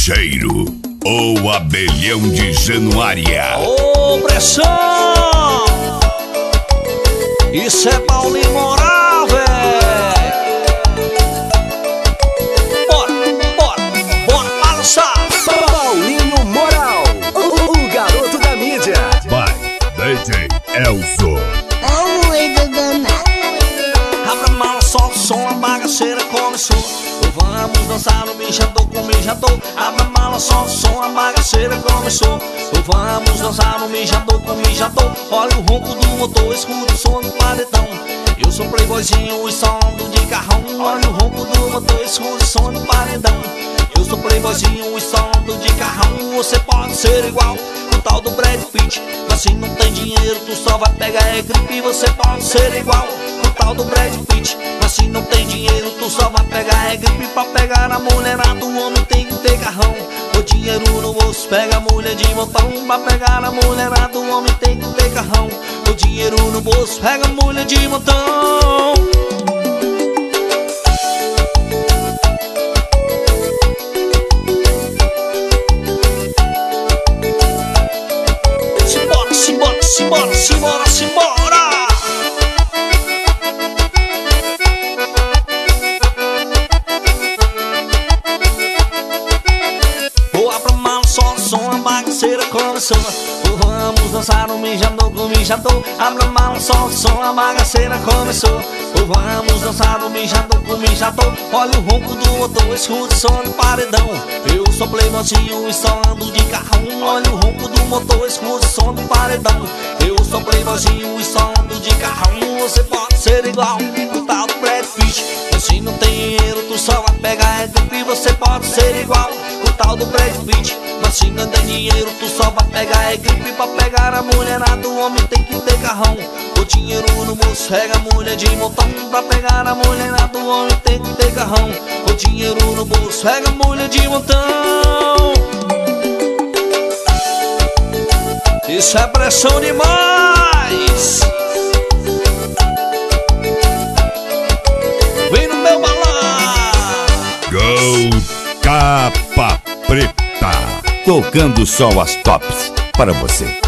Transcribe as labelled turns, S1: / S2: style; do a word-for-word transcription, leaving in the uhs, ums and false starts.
S1: Cheiro, o abelhão de Januária.
S2: Ô, pressão! Isso é Paulinho Moral, véi. Bora, bora, bora balançar.
S3: Paulinho Moral, o, o garoto da mídia.
S1: Vai, D J Elzo.
S4: Ô, moído danado.
S2: Abra a mala, solta o som, a bagaceira começou. Vamos dançar no mijador com mijador. Abra a mala, solta o som, a bagaceira começou. Vamos dançar no mijador com mijador. Olha o ronco do motor, escuta o som do paredão. Eu sou playboyzinho e só ando de carrão. Olha o ronco do motor, escuta o som do paredão. Eu sou playboyzinho e só ando de carrão. Você pode ser igual o tal do Brad Pitt, mas se não tem dinheiro tu só vai pegar é gripe. Você pode ser igual o tal do Brad Pitt, mas se não tem dinheiro tu só vai pegar é gripe. Pra pegar a mulherada o homem tem que ter carrão. O dinheiro no bolso pega a mulher de montão. Pra pegar a mulherada o homem tem que ter carrão. O dinheiro no bolso pega a mulher de montão. Simbora, simbora, simbora, simbora, simbora. Só som, a bagaceira começou. Vamos dançar no mijador com mijador. Abra a mala, só som, a bagaceira começou. Vamos dançar no mijador com mijador. Olha o ronco do motor, escuta o som do paredão. Eu sou playboyzinho e só ando de carrão. Olha o ronco do motor, escuta o som do paredão. Eu sou playboyzinho e só ando de carrão. Você pode ser igual o tal do Brad Pitt, mas se não tem dinheiro tu só vai pegar é gripe. Você pode ser igual o tal do Brad Pitt, mas se não tem dinheiro tu só vai pegar é gripe. Pra pegar a mulherada o homem tem que ter carrão. O dinheiro no bolso pega a mulher de montão. Pra pegar a mulherada o homem tem que ter carrão. O dinheiro no bolso pega a mulher de montão. Isso é pressão demais. Vem no meu balão.
S1: Gol Capa Preta, tocando só as tops para você.